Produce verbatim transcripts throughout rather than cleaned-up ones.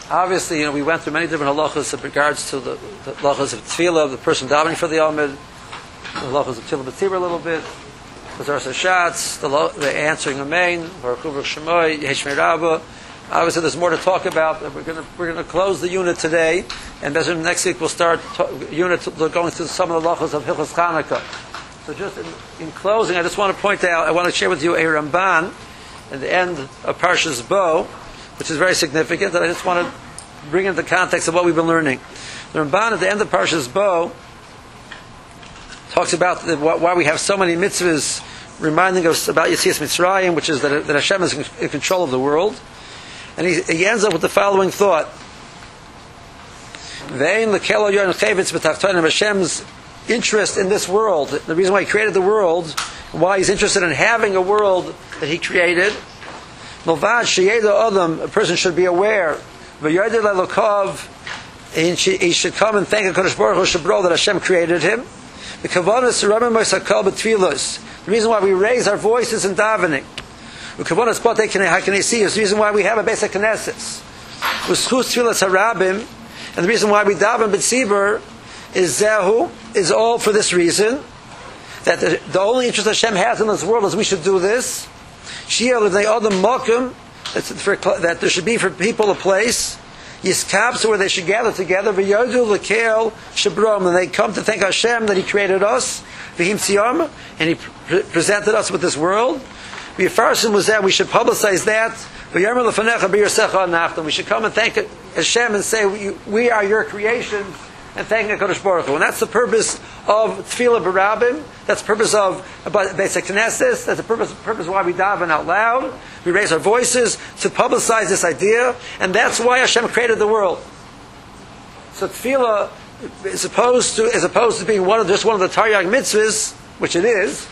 obviously, you know, we went through many different halachas in regards to the, the halachas of tefillah, the person davening for the Amid, the halachas of tefillah b'tzibur a little bit, the Chazaras Hashatz, the, lo- the answering Amen, Baruch Hu Baruch Shemoy, Yehei Rabba. Obviously, there's more to talk about. We're going to we're going to close the unit today, and then next week we'll start to, unit to, going through some of the halachas of Hilchos Chanukah. So, just in, in closing, I just want to point out, I want to share with you a Ramban at the end of Parshas Bo, which is very significant, and I just want to bring into the context of what we've been learning. The Ramban at the end of Parshas Bo talks about the, why we have so many mitzvahs reminding us about Yetzias Mitzrayim, which is that, that Hashem is in control of the world. And he, he ends up with the following thought. Hashem's interest in this world, the reason why he created the world, why he's interested in having a world that he created, a person should be aware, he should come and thank HaKadosh Baruch Hu that Hashem created him. The reason why we raise our voices in davening, the reason why we have a basic Knesset, and the reason why we daven b'tzibur is zehu, is all for this reason, that the, the only interest Hashem has in this world is we should do this. That there should be for people a place, yiskab, where they should gather together, v'yodu l'kel shabrom, and they come to thank Hashem that He created us, v'him tziyam, and He pre- presented us with this world. V'yifarsim was that we should publicize that. V'yarmer l'fanecha b'yirsecha anachtam. We should come and thank Hashem and say we, we are Your creation, and thank HaKadosh Baruch Hu. And that's the purpose of Tefillah B'Rabim. That's the purpose of Basic Knesset. That's the purpose, purpose why we daven out loud. We raise our voices to publicize this idea. And that's why Hashem created the world. So Tefillah, is opposed to, as opposed to being one of just one of the Taryag mitzvahs, which it is,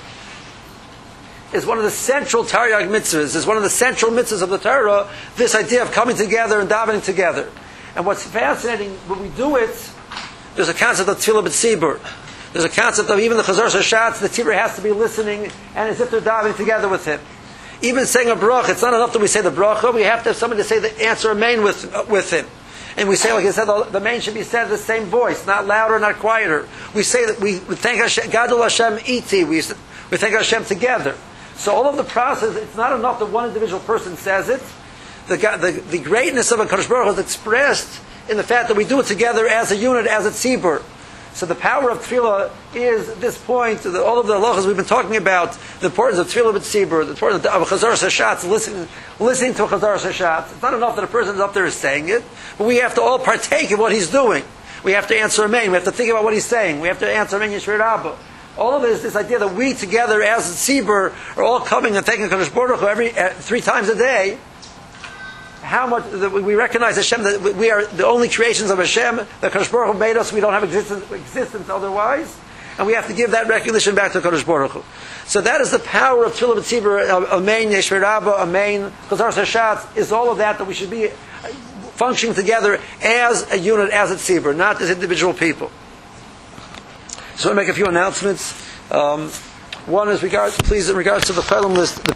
is one of the central Taryag mitzvahs, is one of the central mitzvahs of the Torah, this idea of coming together and davening together. And what's fascinating, when we do it, there's a concept of tefillah b'tzibur. There's a concept of even the Chazaras Hashatz, the tzibur has to be listening, and as if they're davening together with him. Even saying a bracha, it's not enough that we say the bracha, we have to have somebody to say the answer amen with, uh, with him. And we say, like I said, the, the amen should be said in the same voice, not louder, not quieter. We say that we, we thank Hashem, Gadol Hashem iti, we, we thank Hashem together. So all of the process, it's not enough that one individual person says it. The, the, the greatness of a Kadosh Baruch Hu is expressed in the fact that we do it together as a unit, as a tzibur. So the power of tefillah is this point, the, all of the halachas we've been talking about, the importance of tefillah b'tzibur, the importance of Chazaras Hashatz, listening, listening to Chazaras Hashatz. It's not enough that a person is up there is saying it, but we have to all partake in what he's doing. We have to answer amen. We have to think about what he's saying. We have to answer amen Yeshua Rabba. All of it is this idea that we together as a tzibur are all coming and thanking Kadosh Baruch Hu every uh, three times a day. How much that we recognize Hashem, that we are the only creations of Hashem, that Kadosh Baruch Hu made us, we don't have existence, existence otherwise, and we have to give that recognition back to Kadosh Baruch Hu. So that is the power of Tefillah B'Tzibur, Amen, Yeshua Rabba, Amen, Chazaras Hashatz, is all of that, that we should be functioning together as a unit, as a tzibur, not as individual people. So I make a few announcements. Um, one is regards, please, in regards to the Chaylim list. The